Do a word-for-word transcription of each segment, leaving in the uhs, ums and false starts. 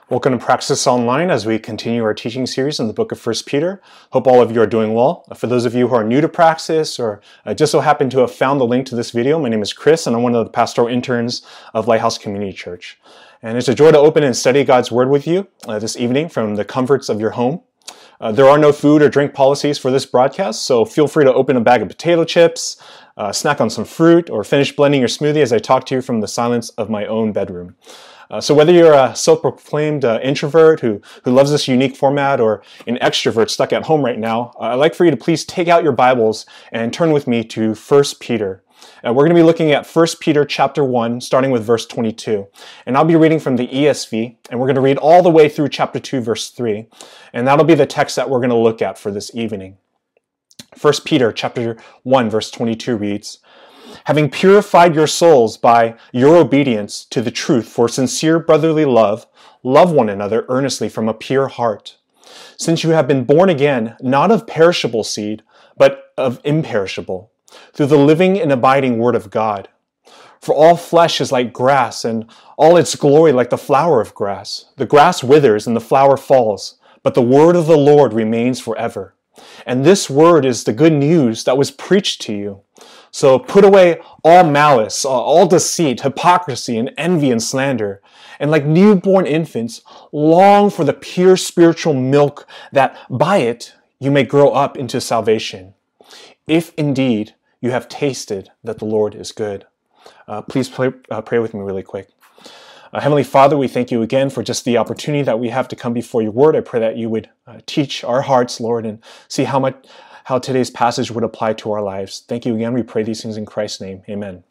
Welcome to Praxis Online as we continue our teaching series in the book of First Peter. Hope all of you are doing well. For those of you who are new to Praxis or uh, just so happen to have found the link to this video, my name is Chris and I'm one of the pastoral interns of Lighthouse Community Church. And it's a joy to open and study God's Word with you uh, this evening from the comforts of your home. Uh, there are no food or drink policies for this broadcast, so feel free to open a bag of potato chips, uh, snack on some fruit, or finish blending your smoothie as I talk to you from the silence of my own bedroom. Uh, so whether you're a self-proclaimed uh, introvert who, who loves this unique format or an extrovert stuck at home right now, uh, I'd like for you to please take out your Bibles and turn with me to First Peter. Uh, we're going to be looking at First Peter chapter one, starting with verse twenty-two. And I'll be reading from the E S V, and we're going to read all the way through chapter two, verse three. And that'll be the text that we're going to look at for this evening. First Peter chapter one, verse twenty-two reads, "Having purified your souls by your obedience to the truth for sincere brotherly love, love one another earnestly from a pure heart. Since you have been born again, not of perishable seed, but of imperishable, through the living and abiding word of God. For all flesh is like grass, and all its glory like the flower of grass. The grass withers and the flower falls, but the word of the Lord remains forever. And this word is the good news that was preached to you. So put away all malice, all deceit, hypocrisy, and envy and slander. And like newborn infants, long for the pure spiritual milk that by it you may grow up into salvation. If indeed you have tasted that the Lord is good." Uh, please pray, uh, pray with me really quick. Uh, Heavenly Father, we thank you again for just the opportunity that we have to come before your word. I pray that you would uh, teach our hearts, Lord, and see how much how today's passage would apply to our lives. Thank you again. We pray these things in Christ's name. Amen.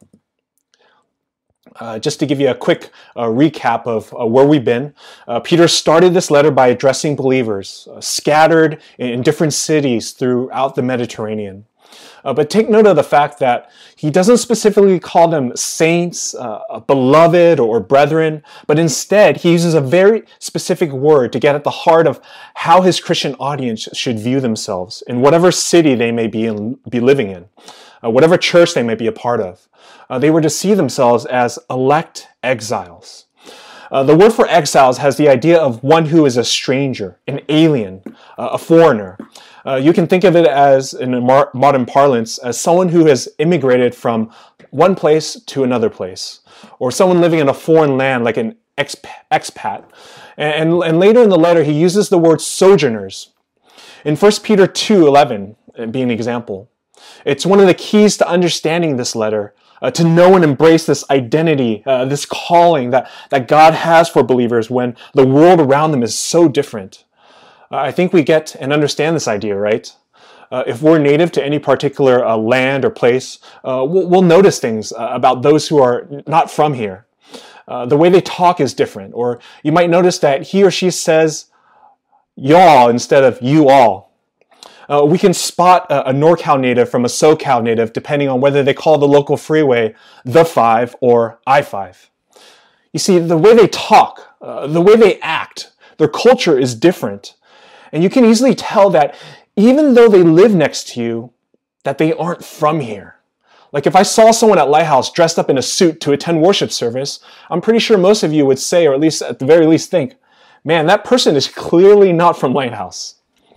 Uh, just to give you a quick uh, recap of uh, where we've been, uh, Peter started this letter by addressing believers uh, scattered in, in different cities throughout the Mediterranean. Uh, but take note of the fact that he doesn't specifically call them saints, uh, beloved, or brethren, but instead he uses a very specific word to get at the heart of how his Christian audience should view themselves in whatever city they may be, in, be living in, uh, whatever church they may be a part of. Uh, they were to see themselves as elect exiles. Uh, the word for exiles has the idea of one who is a stranger, an alien, uh, a foreigner. Uh, you can think of it as, in mar- modern parlance, as someone who has immigrated from one place to another place, or someone living in a foreign land like an exp- expat. And, and, and later in the letter, he uses the word sojourners. In First Peter two eleven, being an example, it's one of the keys to understanding this letter, uh, to know and embrace this identity, uh, this calling that, that God has for believers when the world around them is so different. Uh, I think we get and understand this idea, right? Uh, if we're native to any particular uh, land or place, uh, we'll, we'll notice things uh, about those who are not from here. Uh, the way they talk is different, or you might notice that he or she says y'all instead of you all. Uh, we can spot a, a NorCal native from a SoCal native depending on whether they call the local freeway the five or I five. You see, the way they talk, uh, the way they act, their culture is different. And you can easily tell that even though they live next to you, that they aren't from here. Like if I saw someone at Lighthouse dressed up in a suit to attend worship service, I'm pretty sure most of you would say, or at least at the very least think, man, that person is clearly not from Lighthouse.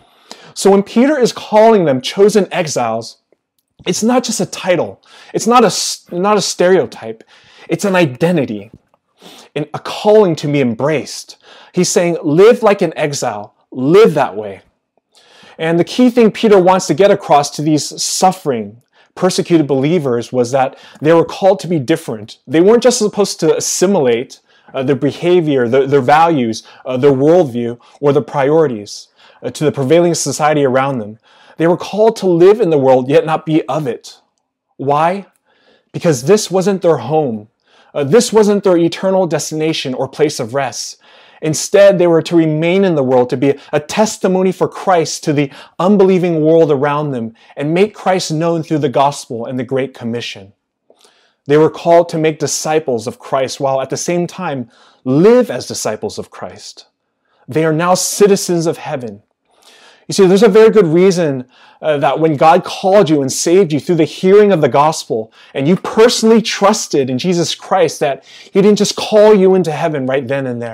So when Peter is calling them chosen exiles, it's not just a title. It's not a, not a stereotype. It's an identity, a calling to be embraced. He's saying, live like an exile. Live that way. And the key thing Peter wants to get across to these suffering, persecuted believers was that they were called to be different. They weren't just supposed to assimilate uh, their behavior, their, their values, uh, their worldview, or their priorities uh, to the prevailing society around them. They were called to live in the world, yet not be of it. Why? Because this wasn't their home. Uh, this wasn't their eternal destination or place of rest. Instead, they were to remain in the world, to be a testimony for Christ to the unbelieving world around them and make Christ known through the gospel and the Great Commission. They were called to make disciples of Christ while at the same time live as disciples of Christ. They are now citizens of heaven. You see, there's a very good reason uh, that when God called you and saved you through the hearing of the gospel and you personally trusted in Jesus Christ, that he didn't just call you into heaven right then and there.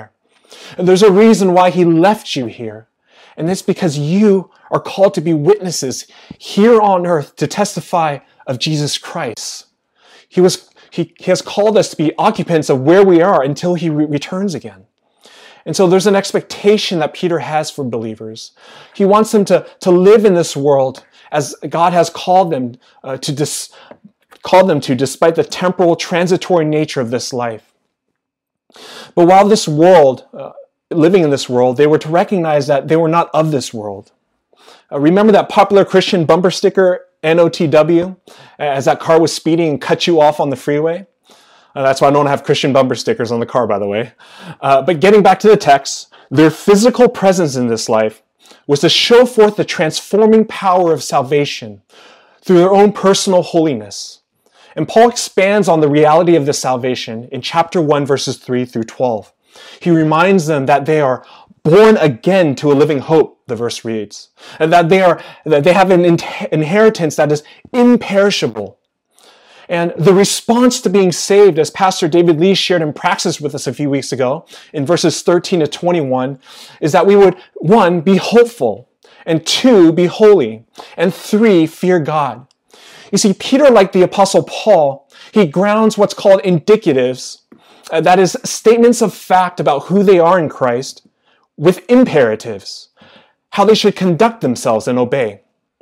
And there's a reason why he left you here. And it's because you are called to be witnesses here on earth to testify of Jesus Christ. He was he, he has called us to be occupants of where we are until he re- returns again. And so there's an expectation that Peter has for believers. He wants them to, to live in this world as God has called them uh, to dis, called them to, despite the temporal, transitory nature of this life. But while this world, uh, living in this world, they were to recognize that they were not of this world. Uh, remember that popular Christian bumper sticker, N O T W, as that car was speeding and cut you off on the freeway? Uh, that's why I don't have Christian bumper stickers on the car, by the way. Uh, but getting back to the text, their physical presence in this life was to show forth the transforming power of salvation through their own personal holiness. And Paul expands on the reality of this salvation in chapter one, verses three through twelve. He reminds them that they are born again to a living hope, the verse reads, and that they are that they have an in- inheritance that is imperishable. And the response to being saved, as Pastor David Lee shared in Praxis with us a few weeks ago, in verses thirteen to twenty-one, is that we would, one, be hopeful, and two, be holy, and three, fear God. You see, Peter, like the Apostle Paul, he grounds what's called indicatives, uh, that is, statements of fact about who they are in Christ, with imperatives, how they should conduct themselves and obey.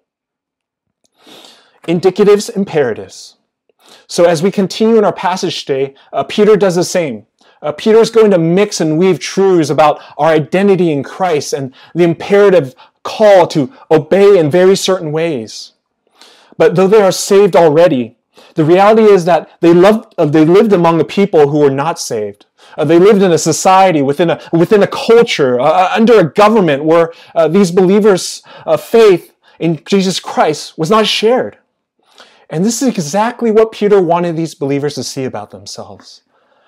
Indicatives, imperatives. So as we continue in our passage today, uh, Peter does the same. Uh, Peter is going to mix and weave truths about our identity in Christ and the imperative call to obey in very certain ways. But though they are saved already, the reality is that they loved, uh, they lived among a people who were not saved. Uh, they lived in a society, within a, within a culture, uh, under a government where uh, these believers' uh, faith in Jesus Christ was not shared. And this is exactly what Peter wanted these believers to see about themselves.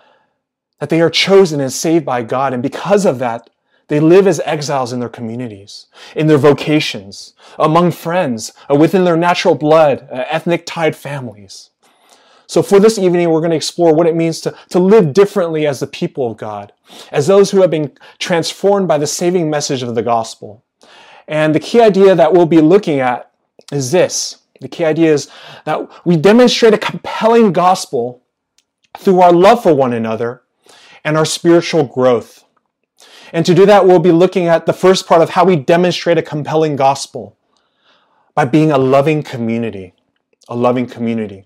That they are chosen and saved by God, and because of that, they live as exiles in their communities, in their vocations, among friends, within their natural blood, ethnic-tied families. So for this evening, we're going to explore what it means to, to live differently as the people of God, as those who have been transformed by the saving message of the gospel. And the key idea that we'll be looking at is this. The key idea is that we demonstrate a compelling gospel through our love for one another and our spiritual growth. And to do that, we'll be looking at the first part of how we demonstrate a compelling gospel by being a loving community, a loving community.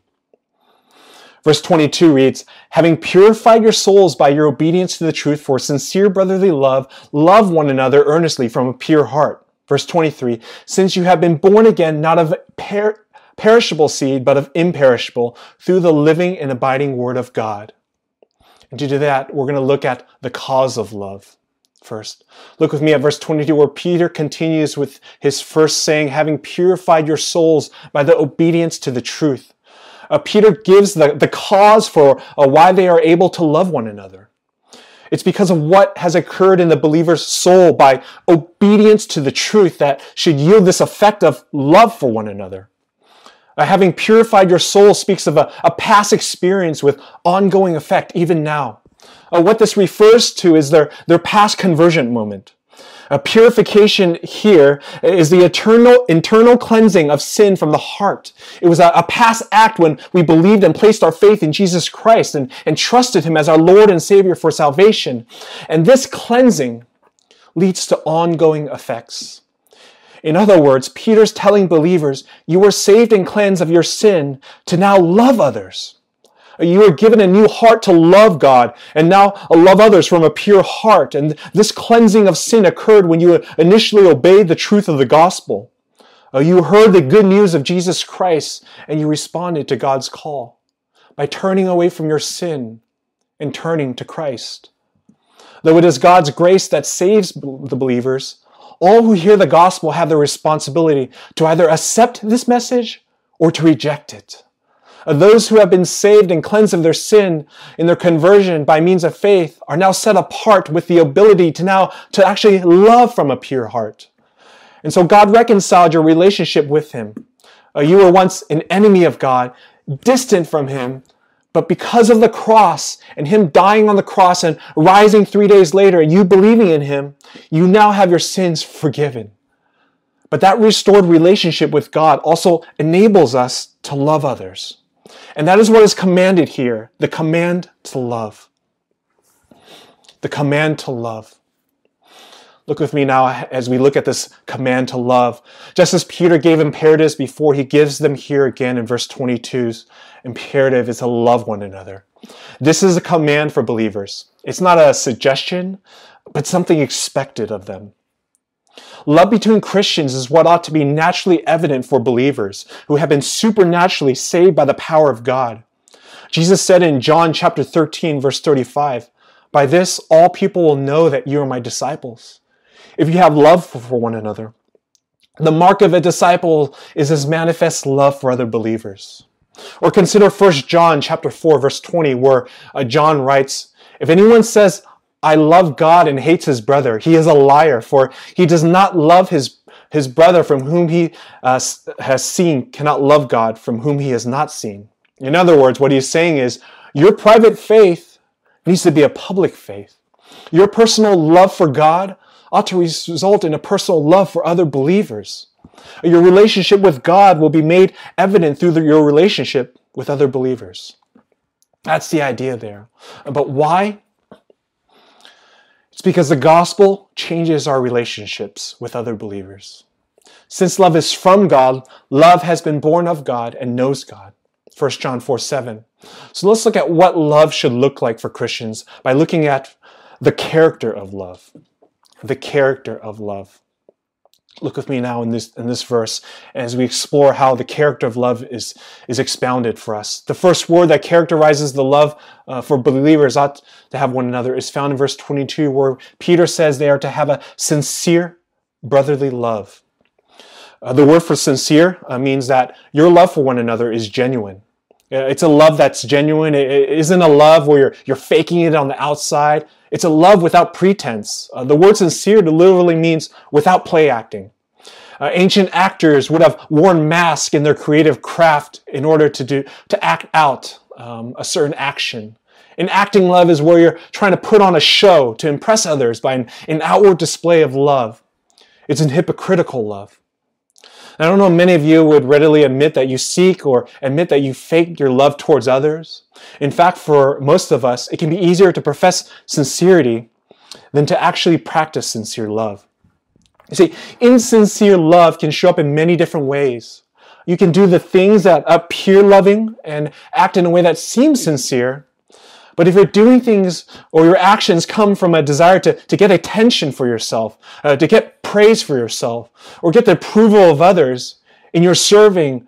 Verse twenty-two reads, having purified your souls by your obedience to the truth for sincere brotherly love, love one another earnestly from a pure heart. Verse twenty-three, since you have been born again, not of per- perishable seed, but of imperishable, through the living and abiding word of God. And to do that, we're going to look at the cause of love first. Look with me at verse twenty-two, where Peter continues with his first saying, having purified your souls by the obedience to the truth. Uh, Peter gives the, the cause for uh, why they are able to love one another. It's because of what has occurred in the believer's soul by obedience to the truth that should yield this effect of love for one another. Uh, having purified your soul speaks of a, a past experience with ongoing effect even now. Uh, what this refers to is their, their past conversion moment. A purification here is the eternal, internal cleansing of sin from the heart. It was a, a past act when we believed and placed our faith in Jesus Christ and, and trusted Him as our Lord and Savior for salvation. And this cleansing leads to ongoing effects. In other words, Peter's telling believers, you were saved and cleansed of your sin to now love others. You were given a new heart to love God and now love others from a pure heart. And this cleansing of sin occurred when you initially obeyed the truth of the gospel. You heard the good news of Jesus Christ and you responded to God's call by turning away from your sin and turning to Christ. Though it is God's grace that saves the believers, all who hear the gospel have the responsibility to either accept this message or to reject it. Those who have been saved and cleansed of their sin in their conversion by means of faith are now set apart with the ability to now to actually love from a pure heart. And so God reconciled your relationship with Him. Uh, you were once an enemy of God, distant from Him, But because of the cross and him dying on the cross and rising three days later and you believing in him, you now have your sins forgiven. But that restored relationship with God also enables us to love others. And that is what is commanded here, the command to love. The command to love. Look with me now as we look at this command to love. Just as Peter gave imperatives before, he gives them here again in verse twenty-two's imperative is to love one another. This is a command for believers. It's not a suggestion, but something expected of them. Love between Christians is what ought to be naturally evident for believers who have been supernaturally saved by the power of God. Jesus said in John chapter thirteen, verse thirty-five, "By this all people will know that you are my disciples, if you have love for one another." The mark of a disciple is his manifest love for other believers. Or consider First John chapter four, verse twenty, where uh, John writes, "If anyone says, 'I love God,' and hates his brother, he is a liar, for he does not love his, his brother from whom he uh, has seen, cannot love God from whom he has not seen." In other words, what he's saying is, your private faith needs to be a public faith. Your personal love for God ought to result in a personal love for other believers. Your relationship with God will be made evident through the, your relationship with other believers. That's the idea there. But why? It's because the gospel changes our relationships with other believers. Since love is from God, love has been born of God and knows God. First John four seven. So let's look at what love should look like for Christians by looking at the character of love. The character of love. Look with me now in this in this verse as we explore how the character of love is, is expounded for us. The first word that characterizes the love uh, for believers ought to have one another is found in verse twenty-two, where Peter says they are to have a sincere brotherly love. Uh, the word for sincere uh, means that your love for one another is genuine. It's a love that's genuine. It isn't a love where you're, you're faking it on the outside. It's a love without pretense. Uh, the word sincere literally means without play acting. Uh, ancient actors would have worn masks in their creative craft in order to do to act out um, a certain action. An acting love is where you're trying to put on a show to impress others by an, an outward display of love. It's an hypocritical love. I don't know, many of you would readily admit that you seek or admit that you fake your love towards others. In fact, for most of us, it can be easier to profess sincerity than to actually practice sincere love. You see, insincere love can show up in many different ways. You can do the things that appear loving and act in a way that seems sincere. But if you're doing things or your actions come from a desire to, to get attention for yourself, uh, to get praise for yourself, or get the approval of others in your serving,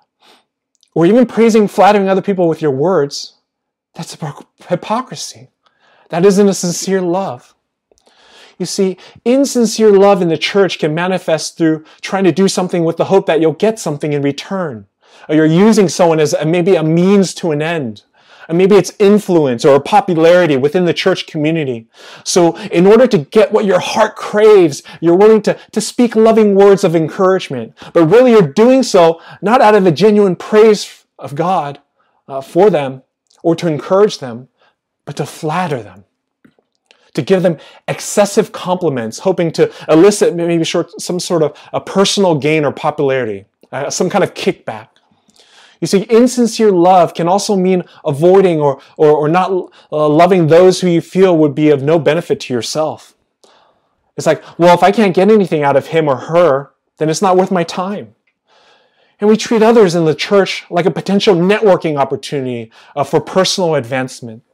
or even praising, flattering other people with your words, that's hypocrisy. That isn't a sincere love. You see, insincere love in the church can manifest through trying to do something with the hope that you'll get something in return. Or you're using someone as a, maybe a means to an end. And maybe it's influence or popularity within the church community. So in order to get what your heart craves, you're willing to, to speak loving words of encouragement. But really you're doing so not out of a genuine praise of God uh, for them or to encourage them, but to flatter them. To give them excessive compliments, hoping to elicit maybe short, some sort of a personal gain or popularity, uh, some kind of kickback. You see, insincere love can also mean avoiding or, or, or not uh, loving those who you feel would be of no benefit to yourself. It's like, well, if I can't get anything out of him or her, then it's not worth my time. And we treat others in the church like a potential networking opportunity uh, for personal advancement.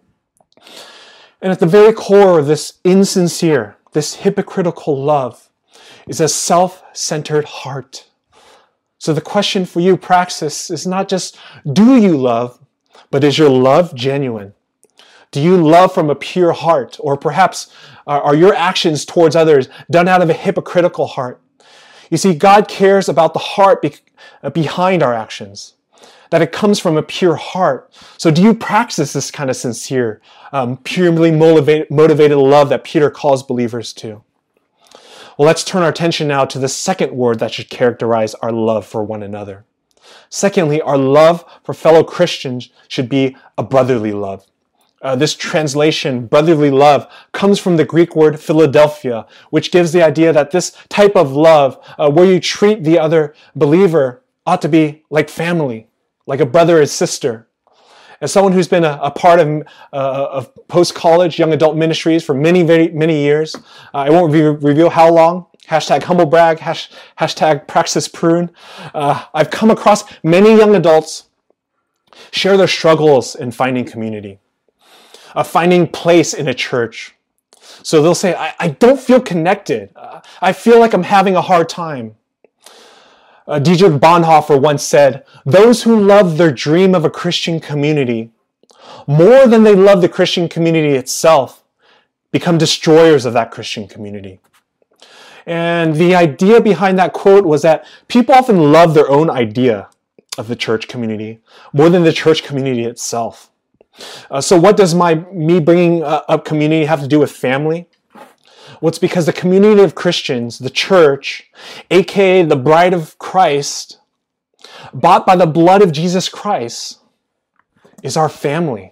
And at the very core of this insincere, this hypocritical love is a self-centered heart. So the question for you, Praxis, is not just, do you love, but is your love genuine? Do you love from a pure heart? Or perhaps uh, are your actions towards others done out of a hypocritical heart? You see, God cares about the heart be- uh, behind our actions, that it comes from a pure heart. So do you practice this kind of sincere, um, purely motivated, motivated love that Peter calls believers to? Well, let's turn our attention now to the second word that should characterize our love for one another. Secondly, our love for fellow Christians should be a brotherly love. Uh, this translation, brotherly love, comes from the Greek word Philadelphia, which gives the idea that this type of love, uh, where you treat the other believer, ought to be like family, like a brother and sister. As someone who's been a, a part of, uh, of post-college young adult ministries for many, very, many years, uh, I won't re- reveal how long, hashtag humble brag, hash, hashtag praxis prune, uh, I've come across many young adults share their struggles in finding community. Uh, finding place in a church. So they'll say, I, I don't feel connected. Uh, I feel like I'm having a hard time. Uh, Dietrich Bonhoeffer once said, those who love their dream of a Christian community more than they love the Christian community itself become destroyers of that Christian community. And the idea behind that quote was that people often love their own idea of the church community more than the church community itself. Uh, so what does my me bringing uh, up community have to do with family? Well, it's because the community of Christians, the church, aka the bride of Christ, bought by the blood of Jesus Christ, is our family.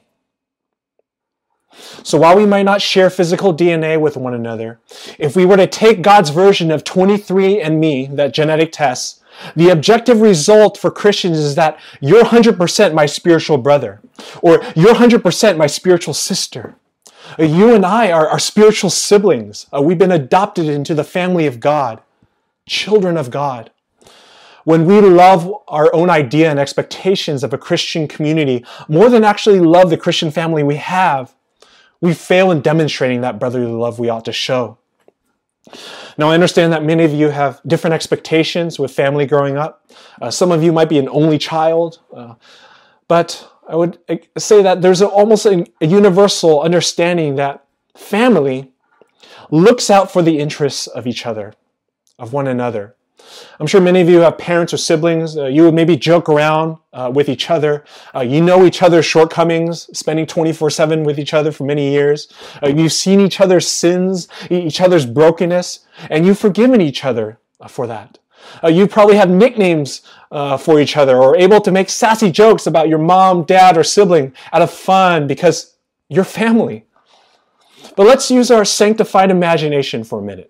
So while we might not share physical D N A with one another, if we were to take God's version of twenty-three and me, that genetic test, the objective result for Christians is that you're one hundred percent my spiritual brother, or you're one hundred percent my spiritual sister. You and I are, are spiritual siblings. Uh, we've been adopted into the family of God, children of God. When we love our own idea and expectations of a Christian community more than actually love the Christian family we have, we fail in demonstrating that brotherly love we ought to show. Now, I understand that many of you have different expectations with family growing up. Uh, some of you might be an only child, uh, but I would say that there's a, almost a, a universal understanding that family looks out for the interests of each other, of one another. I'm sure many of you have parents or siblings. Uh, you would maybe joke around uh, with each other. Uh, you know each other's shortcomings, spending twenty-four seven with each other for many years. Uh, you've seen each other's sins, each other's brokenness, and you've forgiven each other uh, for that. Uh, you probably have nicknames uh, for each other, or able to make sassy jokes about your mom, dad, or sibling out of fun because you're family. But let's use our sanctified imagination for a minute.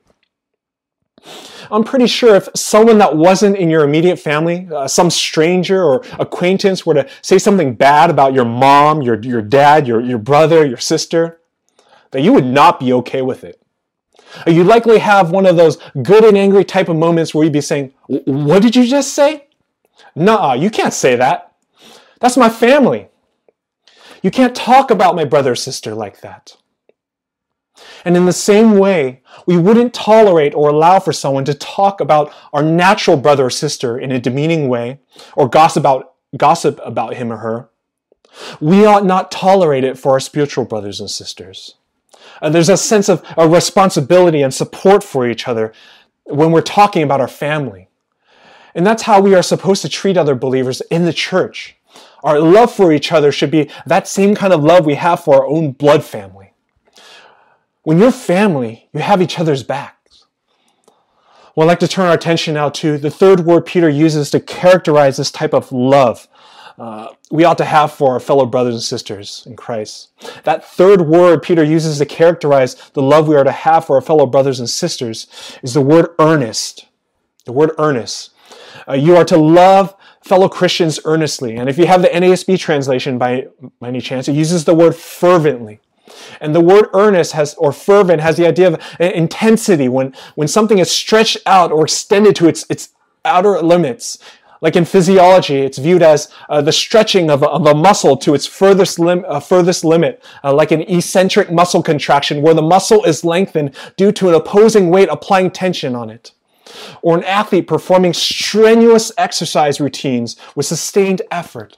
I'm pretty sure if someone that wasn't in your immediate family, uh, some stranger or acquaintance were to say something bad about your mom, your, your dad, your, your brother, your sister, that you would not be okay with it. You'd likely have one of those good and angry type of moments where you'd be saying, what did you just say? Nuh-uh, you can't say that. That's my family. You can't talk about my brother or sister like that. And in the same way, we wouldn't tolerate or allow for someone to talk about our natural brother or sister in a demeaning way, or gossip about, gossip about him or her. We ought not tolerate it for our spiritual brothers and sisters. Uh, there's a sense of a responsibility and support for each other when we're talking about our family. And that's how we are supposed to treat other believers in the church. Our love for each other should be that same kind of love we have for our own blood family. When you're family, you have each other's backs. Well, I'd like to turn our attention now to the third word Peter uses to characterize this type of love uh, we ought to have for our fellow brothers and sisters in Christ. That third word Peter uses to characterize the love we are to have for our fellow brothers and sisters is the word earnest. The word earnest. Uh, you are to love fellow Christians earnestly. And if you have the N A S B translation by, by any chance, it uses the word fervently. And the word earnest has, or fervent has the idea of intensity, when, when something is stretched out or extended to its, its outer limits. Like in physiology, it's viewed as uh, the stretching of a, of a muscle to its furthest, lim- uh, furthest limit, uh, like an eccentric muscle contraction where the muscle is lengthened due to an opposing weight applying tension on it. Or an athlete performing strenuous exercise routines with sustained effort.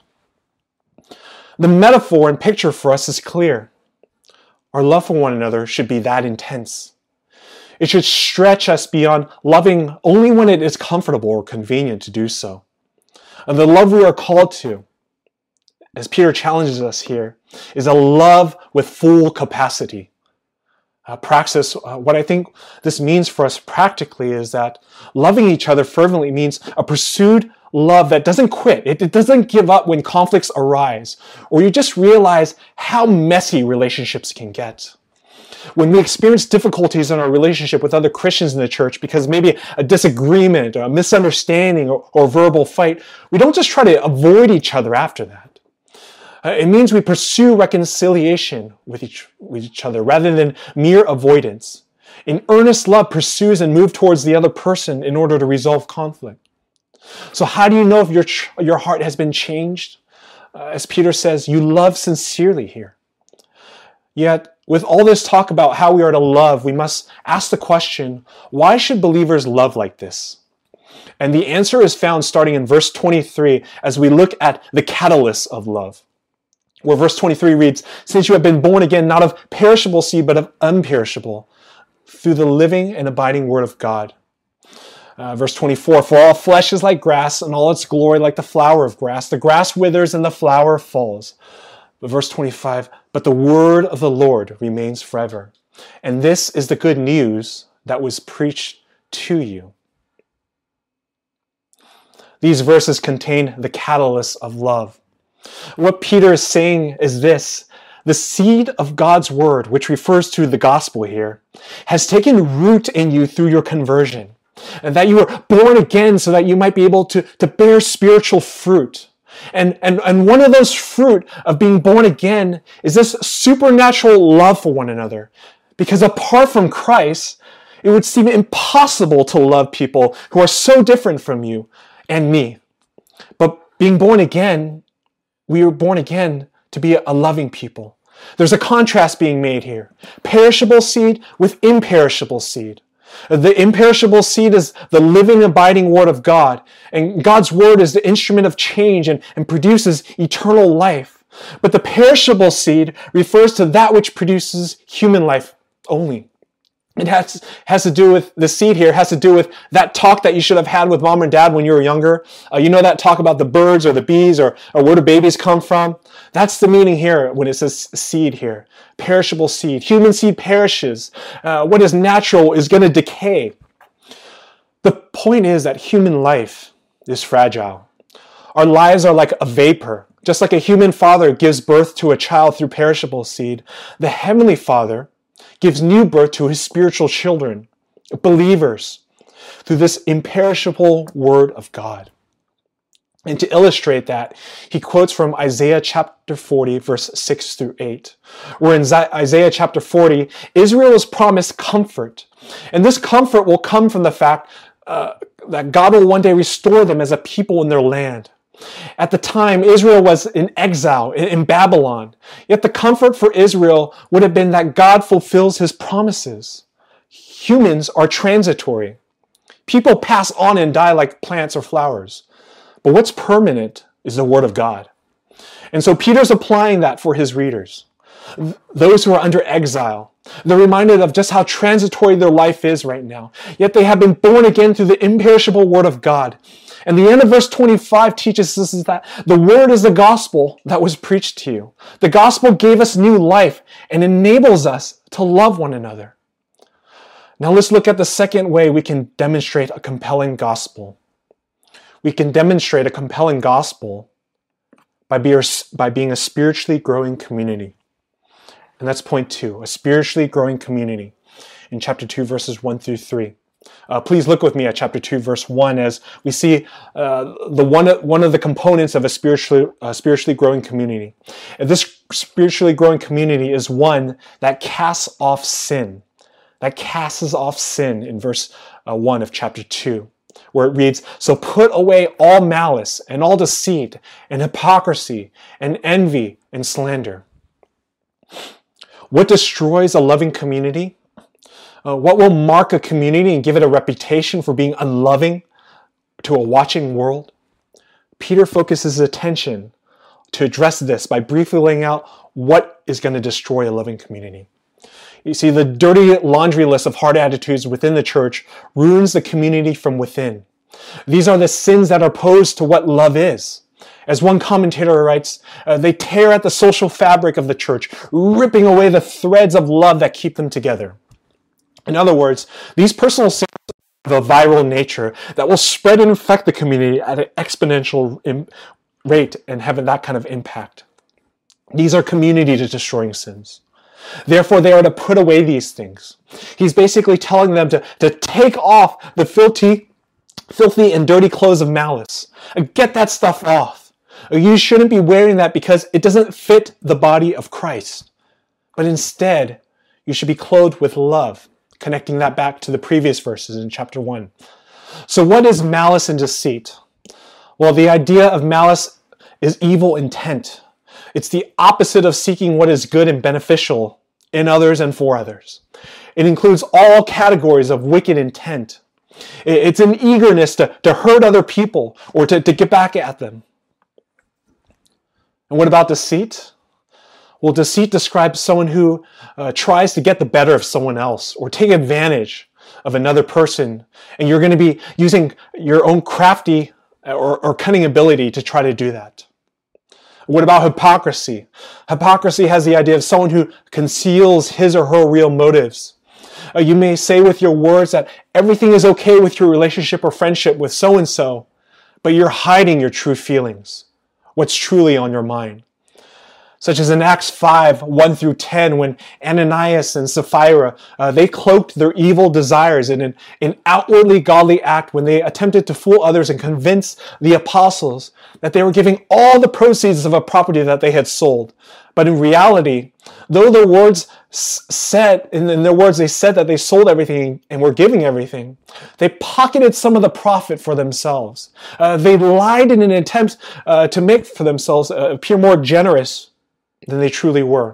The metaphor and picture for us is clear. Our love for one another should be that intense. It should stretch us beyond loving only when it is comfortable or convenient to do so. And the love we are called to, as Peter challenges us here, is a love with full capacity. Uh, praxis, uh, what I think this means for us practically is that loving each other fervently means a pursued love that doesn't quit. It, it doesn't give up when conflicts arise, or you just realize how messy relationships can get. When we experience difficulties in our relationship with other Christians in the church because maybe a disagreement, or a misunderstanding, or, or a verbal fight, we don't just try to avoid each other after that. Uh, it means we pursue reconciliation with each, with each other rather than mere avoidance. An earnest love pursues and moves towards the other person in order to resolve conflict. So how do you know if your, your heart has been changed? Uh, as Peter says, you love sincerely here. Yet, with all this talk about how we are to love, we must ask the question, why should believers love like this? And the answer is found starting in verse twenty-three as we look at the catalyst of love. Where verse twenty-three reads, since you have been born again, not of perishable seed, but of imperishable, through the living and abiding word of God. Uh, verse twenty-four, for all flesh is like grass, and all its glory like the flower of grass. The grass withers and the flower falls. But verse twenty-five, but the word of the Lord remains forever. And this is the good news that was preached to you. These verses contain the catalyst of love. What Peter is saying is this: the seed of God's word, which refers to the gospel here, has taken root in you through your conversion, and that you were born again so that you might be able to, to bear spiritual fruit. And, and, and one of those fruit of being born again is this supernatural love for one another. Because apart from Christ, it would seem impossible to love people who are so different from you and me. But being born again, we were born again to be a loving people. There's a contrast being made here. Perishable seed with imperishable seed. The imperishable seed is the living, abiding word of God. And God's word is the instrument of change and, and produces eternal life. But the perishable seed refers to that which produces human life only. It has, has to do with, the seed here has to do with that talk that you should have had with mom and dad when you were younger. Uh, you know that talk about the birds or the bees or, or where do babies come from? That's the meaning here when it says seed here. Perishable seed. Human seed perishes. Uh, what is natural is going to decay. The point is that human life is fragile. Our lives are like a vapor. Just like a human father gives birth to a child through perishable seed, the Heavenly Father gives new birth to his spiritual children, believers, through this imperishable word of God. And to illustrate that, he quotes from Isaiah chapter forty, verse six through eight, where in Isaiah chapter forty, Israel is promised comfort. And this comfort will come from the fact uh, that God will one day restore them as a people in their land. At the time, Israel was in exile in Babylon. Yet the comfort for Israel would have been that God fulfills his promises. Humans are transitory. People pass on and die like plants or flowers. But what's permanent is the word of God. And so Peter's applying that for his readers. Those who are under exile. They're reminded of just how transitory their life is right now. Yet they have been born again through the imperishable word of God. And the end of verse twenty-five teaches us is that the word is the gospel that was preached to you. The gospel gave us new life and enables us to love one another. Now let's look at the second way we can demonstrate a compelling gospel. We can demonstrate a compelling gospel by, be, by being a spiritually growing community. And that's point two, a spiritually growing community in chapter two, verses one through three. Uh, please look with me at chapter two, verse one, as we see uh, the one, one of the components of a spiritually, uh, spiritually growing community. And this spiritually growing community is one that casts off sin, that casts off sin in verse uh, one of chapter two, where it reads, so put away all malice and all deceit and hypocrisy and envy and slander. What destroys a loving community? Uh, what will mark a community and give it a reputation for being unloving to a watching world? Peter focuses his attention to address this by briefly laying out what is going to destroy a loving community. You see, the dirty laundry list of hard attitudes within the church ruins the community from within. These are the sins that are opposed to what love is. As one commentator writes, uh, they tear at the social fabric of the church, ripping away the threads of love that keep them together. In other words, these personal sins a viral nature that will spread and infect the community at an exponential im- rate and have that kind of impact. These are community-destroying sins. Therefore, they are to put away these things. He's basically telling them to, to take off the filthy, filthy and dirty clothes of malice. Get that stuff off. You shouldn't be wearing that because it doesn't fit the body of Christ. But instead, you should be clothed with love, connecting that back to the previous verses in chapter one. So what is malice and deceit? Well, the idea of malice is evil intent. It's the opposite of seeking what is good and beneficial in others and for others. It includes all categories of wicked intent. It's an eagerness to, to hurt other people or to, to get back at them. And what about deceit? Well, deceit describes someone who uh, tries to get the better of someone else or take advantage of another person. And you're going to be using your own crafty or, or cunning ability to try to do that. What about hypocrisy? Hypocrisy has the idea of someone who conceals his or her real motives. Uh, you may say with your words that everything is okay with your relationship or friendship with so-and-so, but you're hiding your true feelings, what's truly on your mind. Such as in Acts five, one through ten, when Ananias and Sapphira, uh, they cloaked their evil desires in an, an outwardly godly act when they attempted to fool others and convince the apostles that they were giving all the proceeds of a property that they had sold. But in reality, though their words said, in their words they said that they sold everything and were giving everything, they pocketed some of the profit for themselves. Uh, they lied in an attempt uh, to make for themselves uh, appear more generous than they truly were.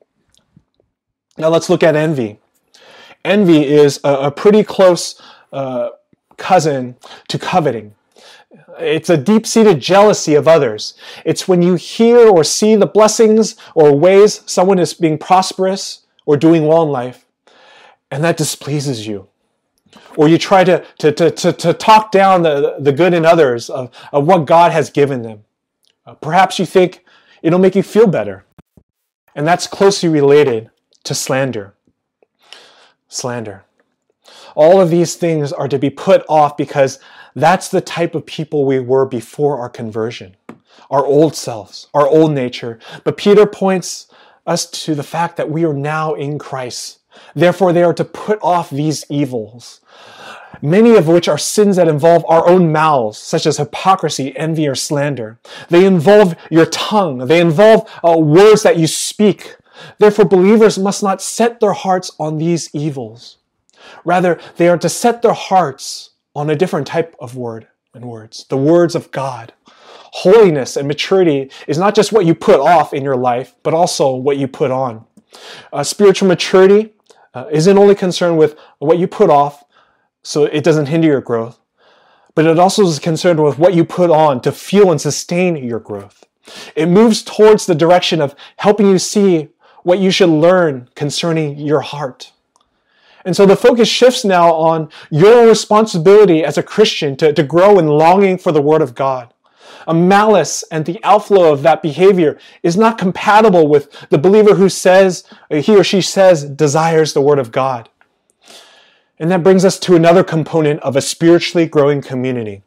Now let's look at envy. Envy is a, a pretty close uh, cousin to coveting. It's a deep-seated jealousy of others. It's when you hear or see the blessings or ways someone is being prosperous or doing well in life, and that displeases you. Or you try to, to, to, to, to talk down the, the good in others of, of what God has given them. Uh, perhaps you think it'll make you feel better. And that's closely related to slander. Slander. All of these things are to be put off because that's the type of people we were before our conversion. Our old selves, our old nature. But Peter points us to the fact that we are now in Christ. Therefore, they are to put off these evils, many of which are sins that involve our own mouths, such as hypocrisy, envy, or slander. They involve your tongue. They involve uh, words that you speak. Therefore, believers must not set their hearts on these evils. Rather, they are to set their hearts on a different type of word and words, the words of God. Holiness and maturity is not just what you put off in your life, but also what you put on. Uh, spiritual maturity uh, isn't only concerned with what you put off, so it doesn't hinder your growth, but it also is concerned with what you put on to fuel and sustain your growth. It moves towards the direction of helping you see what you should learn concerning your heart. And so the focus shifts now on your responsibility as a Christian to, to grow in longing for the Word of God. A malice and the outflow of that behavior is not compatible with the believer who says, he or she says, desires the Word of God. And that brings us to another component of a spiritually growing community.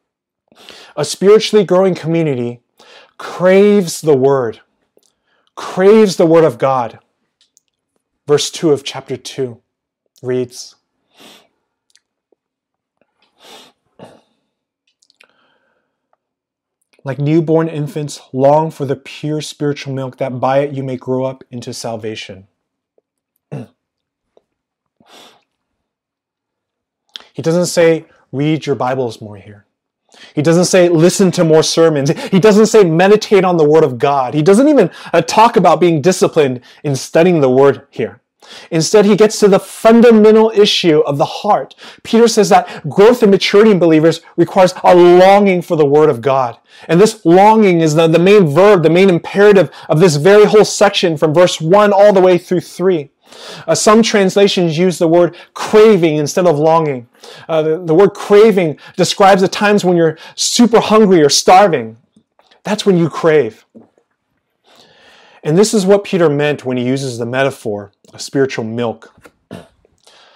A spiritually growing community craves the Word, craves the Word of God. Verse two of chapter two reads, like newborn infants, long for the pure spiritual milk, that by it you may grow up into salvation. He doesn't say, read your Bibles more here. He doesn't say, listen to more sermons. He doesn't say, meditate on the Word of God. He doesn't even uh, talk about being disciplined in studying the Word here. Instead, he gets to the fundamental issue of the heart. Peter says that growth and maturity in believers requires a longing for the Word of God. And this longing is the, the main verb, the main imperative of this very whole section from verse one all the way through three. Uh, some translations use the word craving instead of longing. Uh, the, the word craving describes the times when you're super hungry or starving. That's when you crave. And this is what Peter meant when he uses the metaphor of spiritual milk. The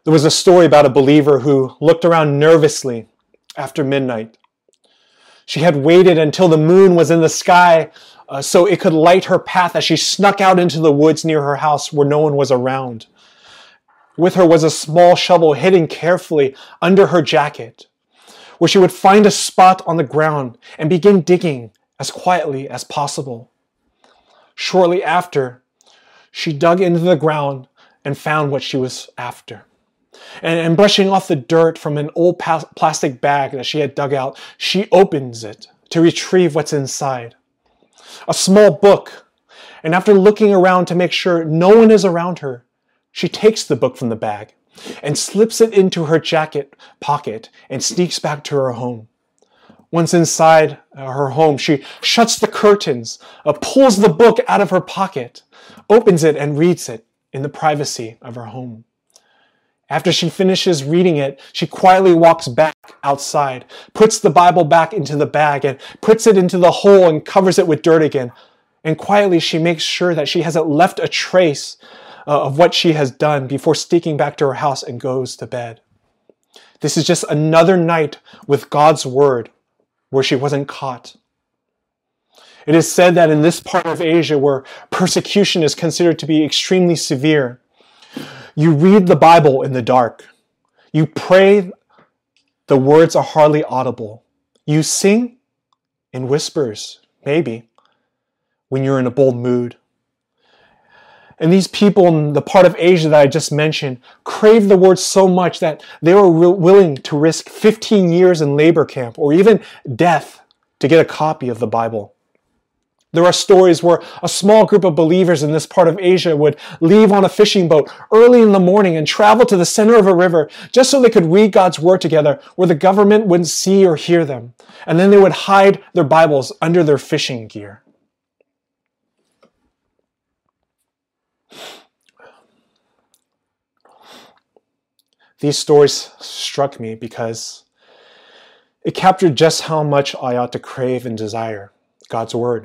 There was a story about a believer who looked around nervously after midnight. She had waited until the moon was in the sky uh, so it could light her path as she snuck out into the woods near her house where no one was around. With her was a small shovel hidden carefully under her jacket, where she would find a spot on the ground and begin digging as quietly as possible. Shortly after, she dug into the ground and found what she was after. And, and brushing off the dirt from an old pa- plastic bag that she had dug out, she opens it to retrieve what's inside. A small book. And after looking around to make sure no one is around her, she takes the book from the bag and slips it into her jacket pocket and sneaks back to her home. Once inside uh, her home, she shuts the curtains, uh, pulls the book out of her pocket, opens it and reads it in the privacy of her home. After she finishes reading it, she quietly walks back outside, puts the Bible back into the bag and puts it into the hole and covers it with dirt again. And quietly she makes sure that she hasn't left a trace uh, of what she has done before sneaking back to her house and goes to bed. This is just another night with God's word where she wasn't caught. It is said that in this part of Asia where persecution is considered to be extremely severe, you read the Bible in the dark. You pray, the words are hardly audible. You sing in whispers, maybe, when you're in a bold mood. And these people in the part of Asia that I just mentioned crave the word so much that they were re- willing to risk fifteen years in labor camp or even death to get a copy of the Bible. There are stories where a small group of believers in this part of Asia would leave on a fishing boat early in the morning and travel to the center of a river just so they could read God's word together where the government wouldn't see or hear them. And then they would hide their Bibles under their fishing gear. These stories struck me because it captured just how much I ought to crave and desire God's word.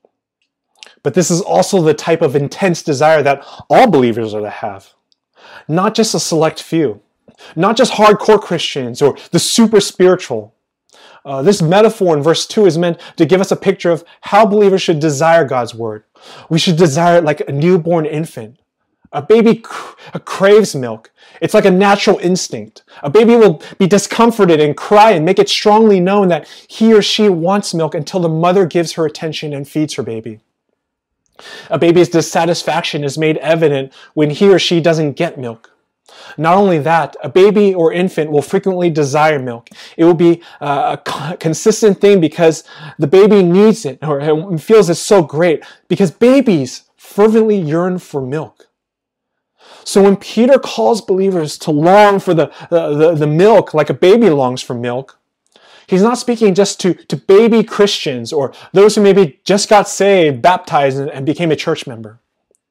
But this is also the type of intense desire that all believers are to have. Not just a select few. Not just hardcore Christians or the super spiritual. Uh, this metaphor in verse two is meant to give us a picture of how believers should desire God's word. We should desire it like a newborn infant. A baby cr- craves milk. It's like a natural instinct. A baby will be discomforted and cry and make it strongly known that he or she wants milk until the mother gives her attention and feeds her baby. A baby's dissatisfaction is made evident when he or she doesn't get milk. Not only that, a baby or infant will frequently desire milk. It will be a consistent thing because the baby needs it or feels it's so great because babies fervently yearn for milk. So when Peter calls believers to long for the, the, the, the milk like a baby longs for milk, he's not speaking just to, to baby Christians or those who maybe just got saved, baptized, and, and became a church member.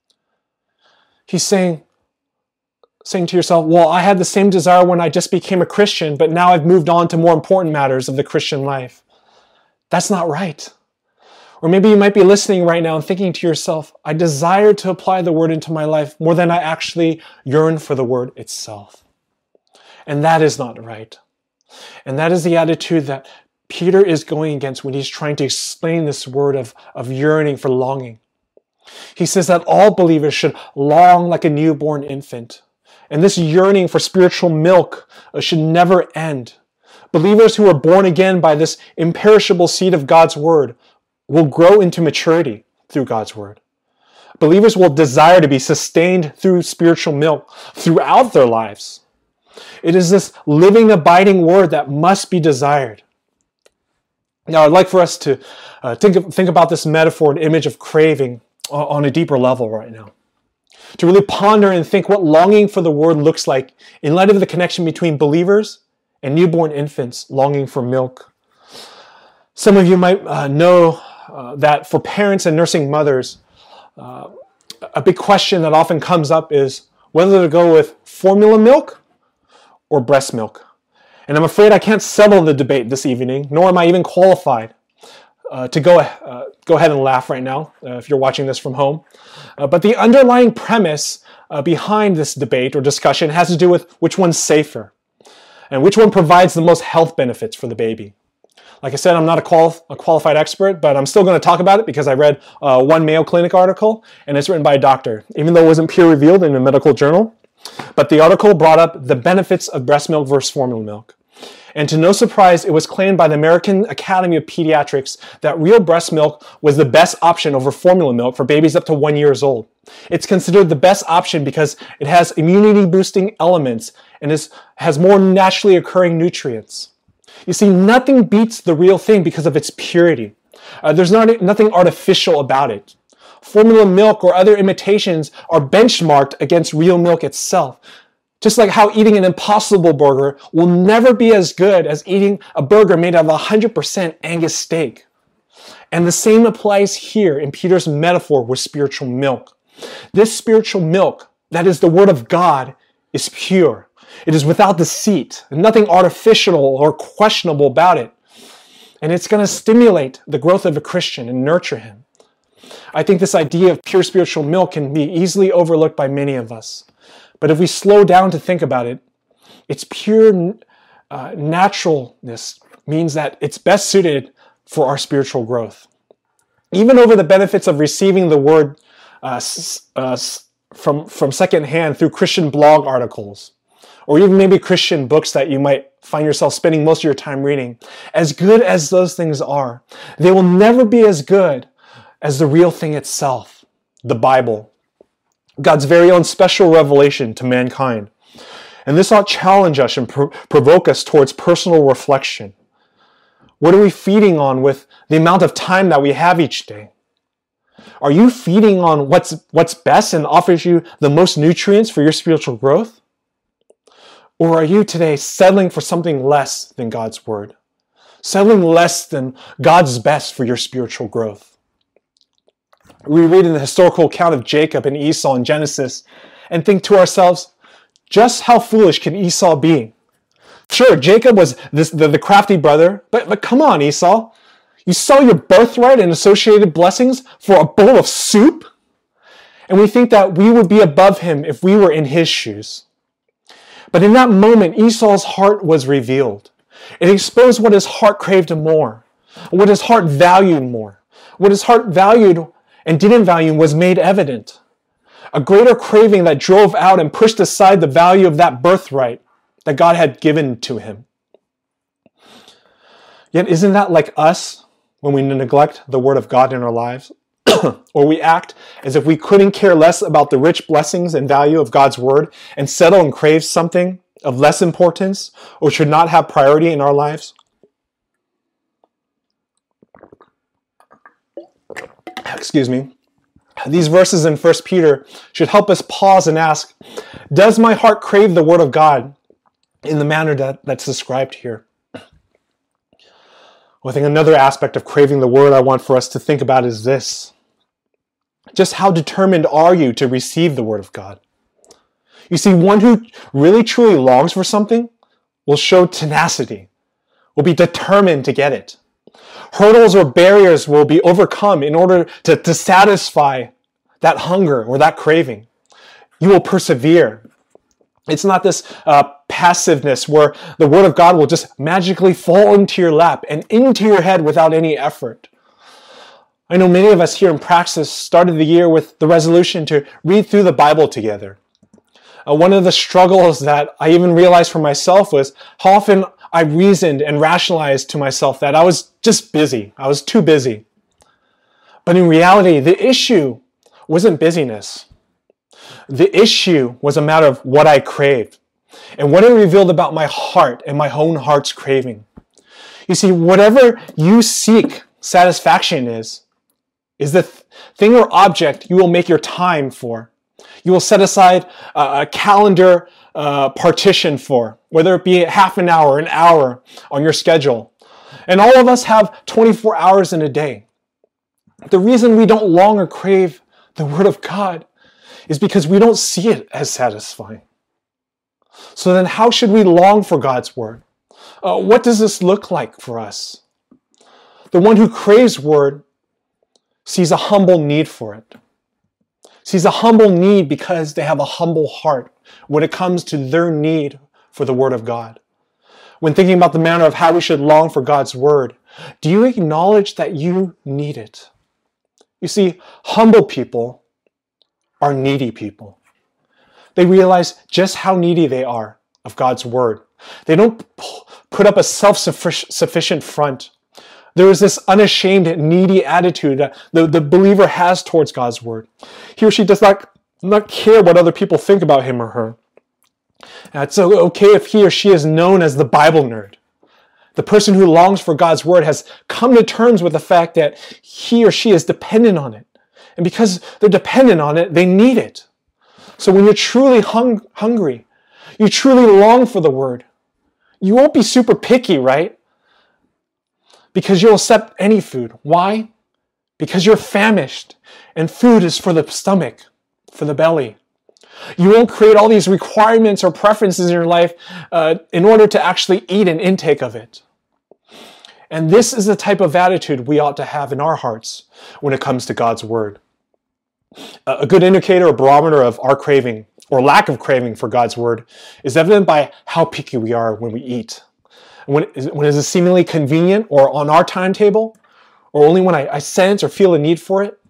He's saying, saying to yourself, well, I had the same desire when I just became a Christian, but now I've moved on to more important matters of the Christian life. That's not right. Or maybe you might be listening right now and thinking to yourself, I desire to apply the word into my life more than I actually yearn for the word itself. And that is not right. And that is the attitude that Peter is going against when he's trying to explain this word of, of yearning for longing. He says that all believers should long like a newborn infant. And this yearning for spiritual milk should never end. Believers who are born again by this imperishable seed of God's word will grow into maturity through God's word. Believers will desire to be sustained through spiritual milk throughout their lives. It is this living, abiding word that must be desired. Now, I'd like for us to uh, think, think about this metaphor and image of craving on a deeper level right now. To really ponder and think what longing for the word looks like in light of the connection between believers and newborn infants longing for milk. Some of you might uh, know uh, that for parents and nursing mothers, uh, a big question that often comes up is whether to go with formula milk or breast milk. And I'm afraid I can't settle the debate this evening, nor am I even qualified. uh, to go, uh, go ahead and laugh right now uh, if you're watching this from home. Uh, but the underlying premise uh, behind this debate or discussion has to do with which one's safer and which one provides the most health benefits for the baby. Like I said, I'm not a, quali- a qualified expert, but I'm still going to talk about it because I read uh, one Mayo Clinic article, and it's written by a doctor, even though it wasn't peer-reviewed in a medical journal. But the article brought up the benefits of breast milk versus formula milk. And to no surprise, it was claimed by the American Academy of Pediatrics that real breast milk was the best option over formula milk for babies up to one years old. It's considered the best option because it has immunity-boosting elements and is, has more naturally occurring nutrients. You see, nothing beats the real thing because of its purity. Uh, there's not, nothing artificial about it. Formula milk or other imitations are benchmarked against real milk itself. Just like how eating an Impossible Burger will never be as good as eating a burger made out of one hundred percent Angus steak. And the same applies here in Peter's metaphor with spiritual milk. This spiritual milk, that is the Word of God, is pure. It is without deceit, and nothing artificial or questionable about it. And it's going to stimulate the growth of a Christian and nurture him. I think this idea of pure spiritual milk can be easily overlooked by many of us. But if we slow down to think about it, its pure uh, naturalness means that it's best suited for our spiritual growth. Even over the benefits of receiving the Word uh, uh, from, from secondhand through Christian blog articles, or even maybe Christian books that you might find yourself spending most of your time reading, as good as those things are, they will never be as good as the real thing itself, the Bible, God's very own special revelation to mankind. And this ought to challenge us and pro- provoke us towards personal reflection. What are we feeding on with the amount of time that we have each day? Are you feeding on what's, what's best and offers you the most nutrients for your spiritual growth? Or are you today settling for something less than God's Word? Settling less than God's best for your spiritual growth? We read in the historical account of Jacob and Esau in Genesis and think to ourselves, just how foolish can Esau be? Sure, Jacob was this, the, the crafty brother, but, but come on, Esau. You sell your birthright and associated blessings for a bowl of soup? And we think that we would be above him if we were in his shoes. But in that moment, Esau's heart was revealed. It exposed what his heart craved more, what his heart valued more. What his heart valued and didn't value was made evident. A greater craving that drove out and pushed aside the value of that birthright that God had given to him. Yet isn't that like us when we neglect the Word of God in our lives? Or we act as if we couldn't care less about the rich blessings and value of God's Word and settle and crave something of less importance or should not have priority in our lives? Excuse me. These verses in First Peter should help us pause and ask, does my heart crave the Word of God in the manner that, that's described here? Well, I think another aspect of craving the Word I want for us to think about is this. Just how determined are you to receive the Word of God? You see, one who really truly longs for something will show tenacity, will be determined to get it. Hurdles or barriers will be overcome in order to, to satisfy that hunger or that craving. You will persevere. It's not this uh, passiveness where the Word of God will just magically fall into your lap and into your head without any effort. I know many of us here in Praxis started the year with the resolution to read through the Bible together. Uh, one of the struggles that I even realized for myself was how often I reasoned and rationalized to myself that I was just busy. I was too busy. But in reality, the issue wasn't busyness. The issue was a matter of what I craved and what it revealed about my heart and my own heart's craving. You see, whatever you seek satisfaction is, is the th- thing or object you will make your time for. You will set aside a, a calendar uh, partition for, whether it be half an hour, an hour on your schedule. And all of us have twenty-four hours in a day. The reason we don't long or crave the Word of God is because we don't see it as satisfying. So then how should we long for God's Word? Uh, what does this look like for us? The one who craves word sees a humble need for it. Sees a humble need because they have a humble heart when it comes to their need for the word of God. When thinking about the manner of how we should long for God's word, do you acknowledge that you need it? You see, humble people are needy people. They realize just how needy they are of God's word. They don't put up a self-sufficient front. There is this unashamed, needy attitude that the, the believer has towards God's word. He or she does not, not care what other people think about him or her. And it's okay if he or she is known as the Bible nerd. The person who longs for God's word has come to terms with the fact that he or she is dependent on it. And because they're dependent on it, they need it. So when you're truly hung, hungry, you truly long for the word, you won't be super picky, right? Because you'll accept any food. Why? Because you're famished, and food is for the stomach, for the belly. You won't create all these requirements or preferences in your life uh, in order to actually eat an intake of it. And this is the type of attitude we ought to have in our hearts when it comes to God's word. A good indicator or barometer of our craving or lack of craving for God's word is evident by how picky we are when we eat. When, when is it seemingly convenient or on our timetable, or only when I, I sense or feel a need for it?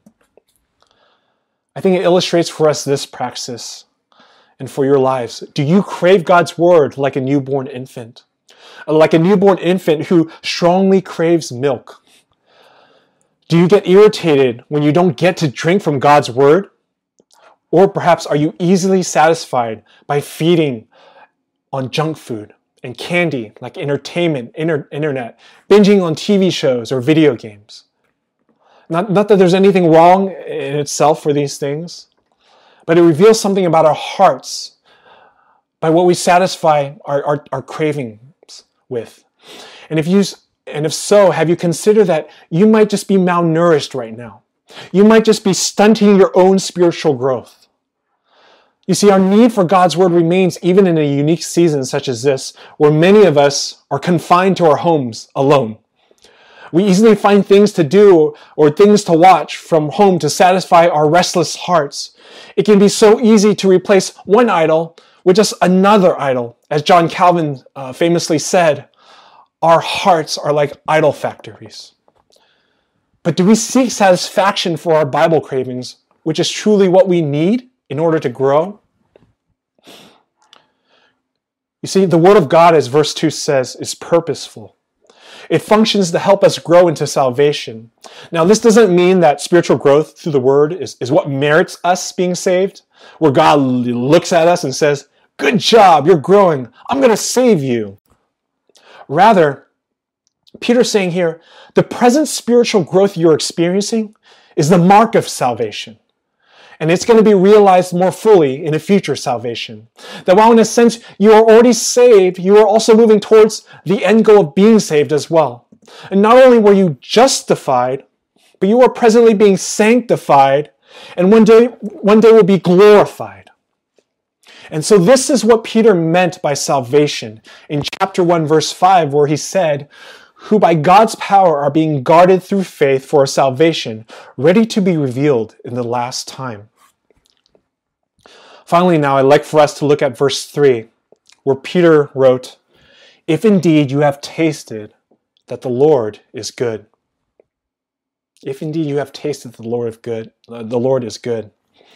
I think it illustrates for us this praxis and for your lives. Do you crave God's word like a newborn infant? Like a newborn infant who strongly craves milk? Do you get irritated when you don't get to drink from God's word? Or perhaps are you easily satisfied by feeding on junk food and candy like entertainment, inter- internet, binging on T V shows or video games? Not, not that there's anything wrong in itself for these things, but it reveals something about our hearts by what we satisfy our, our, our cravings with. And if you and if so, have you considered that you might just be malnourished right now? You might just be stunting your own spiritual growth. You see, our need for God's word remains even in a unique season such as this, where many of us are confined to our homes alone. We easily find things to do or things to watch from home to satisfy our restless hearts. It can be so easy to replace one idol with just another idol. As John Calvin uh, famously said, our hearts are like idol factories. But do we seek satisfaction for our Bible cravings, which is truly what we need in order to grow? You see, the Word of God, as verse two says, is purposeful. It functions to help us grow into salvation. Now, this doesn't mean that spiritual growth through the Word is, is what merits us being saved, where God looks at us and says, "Good job, you're growing. I'm going to save you." Rather, Peter's saying here, the present spiritual growth you're experiencing is the mark of salvation. And it's going to be realized more fully in a future salvation. That while in a sense you are already saved, you are also moving towards the end goal of being saved as well. And not only were you justified, but you are presently being sanctified, and one day, one day will be glorified. And so this is what Peter meant by salvation in chapter one, verse five, where he said, "Who by God's power are being guarded through faith for a salvation, ready to be revealed in the last time." Finally, now I'd like for us to look at verse three, where Peter wrote, "If indeed you have tasted that the Lord is good." If indeed you have tasted that the Lord is good, uh, the Lord is good.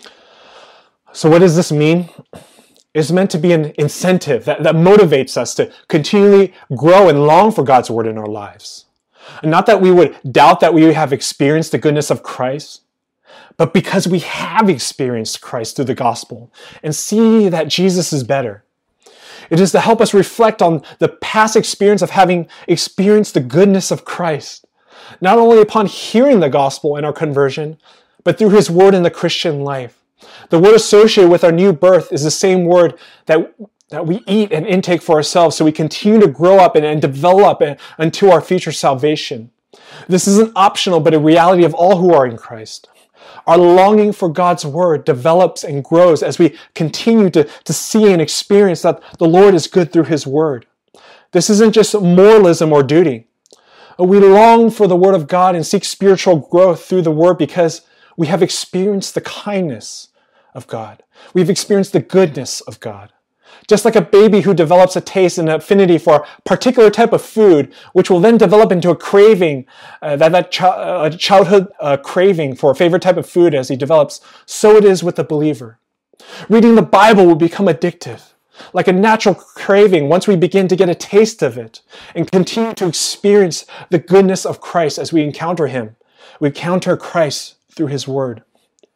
So what does this mean? It's meant to be an incentive that, that motivates us to continually grow and long for God's word in our lives. And not that we would doubt that we have experienced the goodness of Christ, but because we have experienced Christ through the gospel and see that Jesus is better. It is to help us reflect on the past experience of having experienced the goodness of Christ, not only upon hearing the gospel and our conversion, but through his word in the Christian life. The word associated with our new birth is the same word that, that we eat and intake for ourselves so we continue to grow up and, and develop and, unto our future salvation. This isn't optional, but a reality of all who are in Christ. Our longing for God's word develops and grows as we continue to, to see and experience that the Lord is good through his word. This isn't just moralism or duty, We long for the Word of God and seek spiritual growth through the Word because we have experienced the kindness of God. We've experienced the goodness of God. Just like a baby who develops a taste and an affinity for a particular type of food, which will then develop into a craving, uh, that, that ch- uh, childhood uh, craving for a favorite type of food as he develops, so it is with the believer. Reading the Bible will become addictive, like a natural craving once we begin to get a taste of it and continue to experience the goodness of Christ as we encounter Him. We encounter Christ through His Word.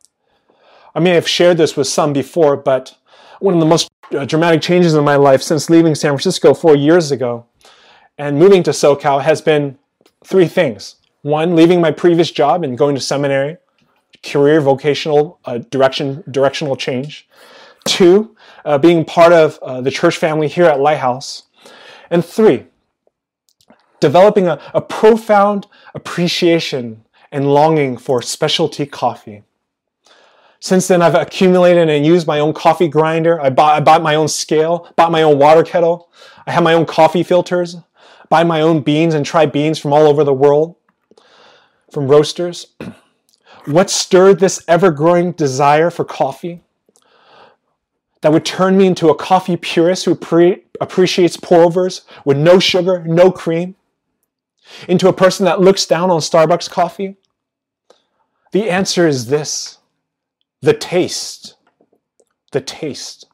I may have shared this with some before, but one of the most uh, dramatic changes in my life since leaving San Francisco four years ago and moving to SoCal has been three things. One, leaving my previous job and going to seminary, career, vocational, uh, direction, directional change. Two, uh, being part of uh, the church family here at Lighthouse. And three, developing a, a profound appreciation and longing for specialty coffee. Since then, I've accumulated and used my own coffee grinder. I bought, I bought my own scale, bought my own water kettle. I have my own coffee filters, buy my own beans and try beans from all over the world, from roasters. What stirred this ever-growing desire for coffee that would turn me into a coffee purist who pre- appreciates pour-overs with no sugar, no cream, into a person that looks down on Starbucks coffee? The answer is this. The taste. The taste.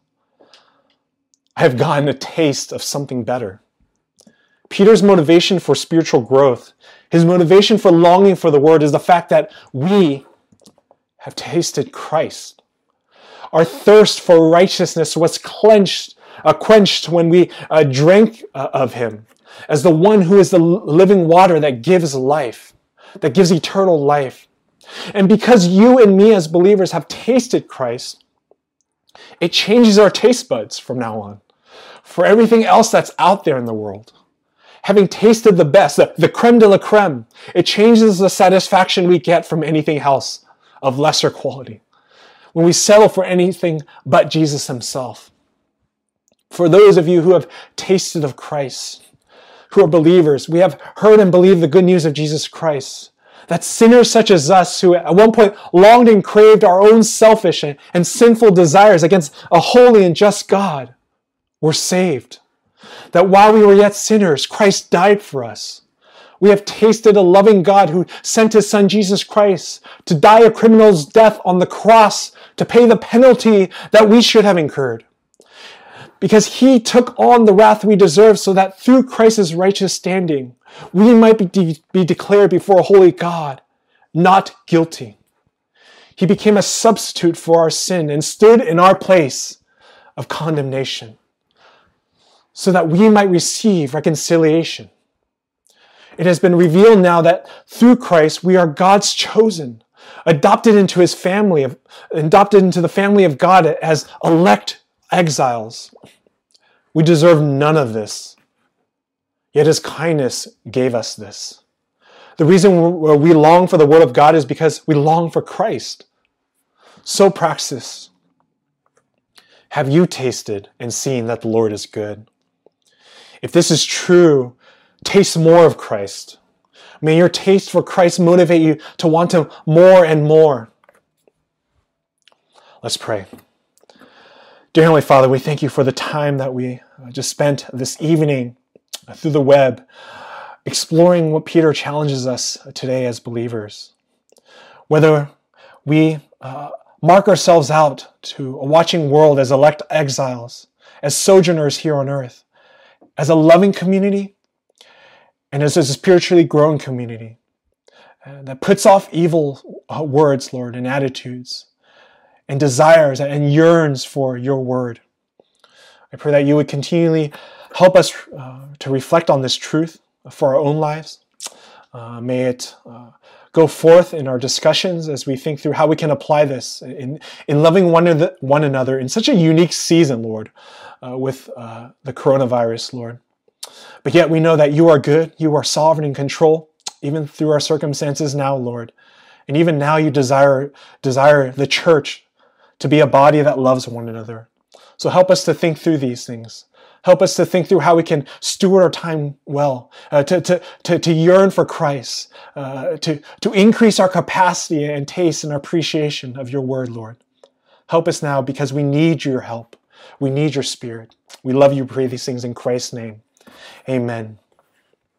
I have gotten a taste of something better. Peter's motivation for spiritual growth, his motivation for longing for the Word, is the fact that we have tasted Christ. Our thirst for righteousness was clenched, uh, quenched when we uh, drank uh, of Him as the one who is the living water that gives life, that gives eternal life. And because you and me as believers have tasted Christ, it changes our taste buds from now on for everything else that's out there in the world. Having tasted the best, the, the creme de la creme, it changes the satisfaction we get from anything else of lesser quality when we settle for anything but Jesus Himself. For those of you who have tasted of Christ, who are believers, we have heard and believed the good news of Jesus Christ, that sinners such as us, who at one point longed and craved our own selfish and, and sinful desires against a holy and just God, were saved. That while we were yet sinners, Christ died for us. We have tasted a loving God who sent His Son Jesus Christ to die a criminal's death on the cross to pay the penalty that we should have incurred. Because He took on the wrath we deserve so that through Christ's righteous standing, we might be, de- be declared before a holy God, not guilty. He became a substitute for our sin and stood in our place of condemnation so that we might receive reconciliation. It has been revealed now that through Christ, we are God's chosen, adopted into His family, adopted into the family of God as elect exiles. We deserve none of this. Yet His kindness gave us this. The reason we long for the Word of God is because we long for Christ. So praxis. Have you tasted and seen that the Lord is good? If this is true, taste more of Christ. May your taste for Christ motivate you to want Him more and more. Let's pray. Dear Heavenly Father, we thank You for the time that we just spent this evening through the web, exploring what Peter challenges us today as believers. Whether we uh, mark ourselves out to a watching world as elect exiles, as sojourners here on earth, as a loving community, and as a spiritually growing community uh, that puts off evil uh, words, Lord, and attitudes, and desires and yearns for Your Word. I pray that You would continually help us uh, to reflect on this truth for our own lives. Uh, may it uh, go forth in our discussions as we think through how we can apply this in, in loving one, another, one another in such a unique season, Lord, uh, with uh, the coronavirus, Lord. But yet we know that You are good, You are sovereign in control, even through our circumstances now, Lord. And even now You desire, desire the church to be a body that loves one another. So help us to think through these things. Help us to think through how we can steward our time well, uh, to, to, to, to yearn for Christ, uh, to, to increase our capacity and taste and appreciation of your word, Lord. Help us now because we need your help. We need your Spirit. We love you. Pray these things in Christ's name. Amen.